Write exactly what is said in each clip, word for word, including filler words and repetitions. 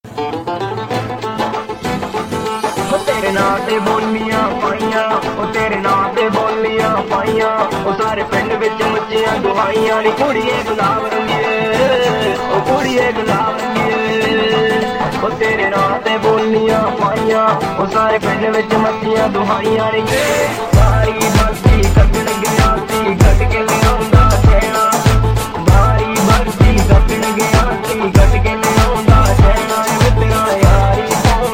तेरे नां ते बोलियां पाइयां ओ तेरे नां ते बोलियां पाइयां ओ सारे पिंड विच मच्चियां दुहाइयां नी कुड़िए गुलाब रंगिए ओ कुड़िए गुलाब रंगिए ओ तेरे नां ते बोलियां पाइयां ओ सारे पिंड विच मच्चियां दुहाइयां नी सारी भर्ती कट्टण गया सी कट के लियाउंदा छेड़ा भारी भर्ती कट्टण गया सी कट के लियाउंदा छेड़ा मित्रा यारी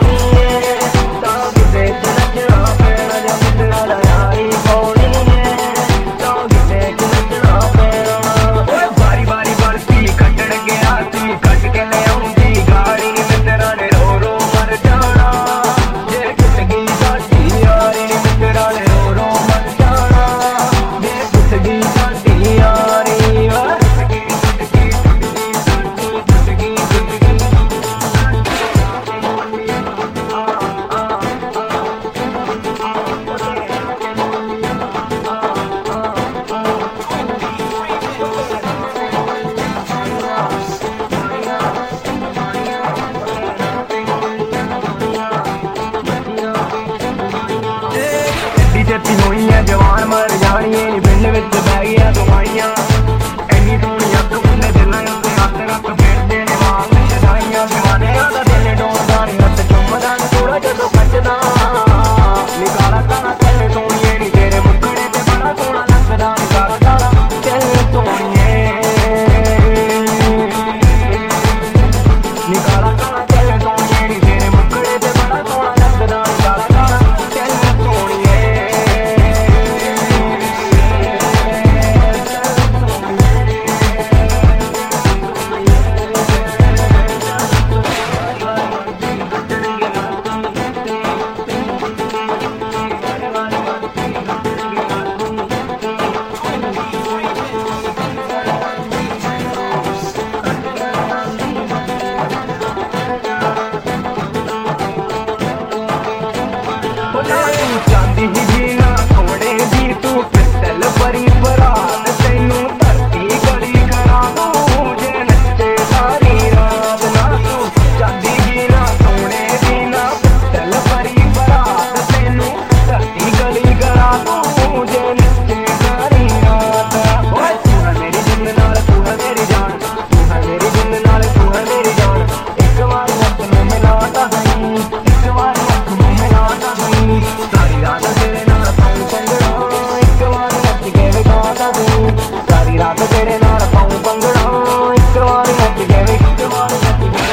जती हुई है जवान मर जानी है पिंड विच बह गया दवाइयां इन्नी सोहनी अख मुंडे दिल उत्ते हथ रख फिरदे ने वांग शदाइयां जवाने दा दिल डोलदा नी हथ चुमदा थोड़ा जदों कचदा निकाला काला तेरे सोहणीए नी तेरे मुखड़े ते बड़ा सोहना लगदा निकाला काला तेरे सोहणीए निकाला काला तेरे सोहणीए नी तेरे मुखड़े ते बड़ा सोहना लगदा निकाला काला तेरे सोहणीए चांदी ही जीना थोड़े दी तू पिस्तल परी बरात तेनू धरती गली करा दूं जे नच्चे सारी रात ना तू चांदी जीना थोड़े दी ना पिस्तल परी बरात तेनू धरती गली करा दूं जे नच्चे सारी रात ओए तू है मेरी जिंद नाल तू है मेरी जान तू है मेरी जिंद नाल तू है मेरी जान एक बार हथ में मिलाता नहीं एक बार हथ में मिलाता नहीं सारी रात तेरे नाल पाऊं पंगड़ा एक बार नच के विखाता दूं सारी रात तेरे नाल पाऊं पंगड़ा एक बार नच के एक बार नच के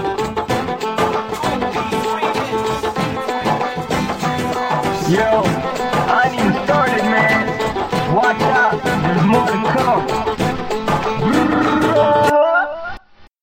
Yo.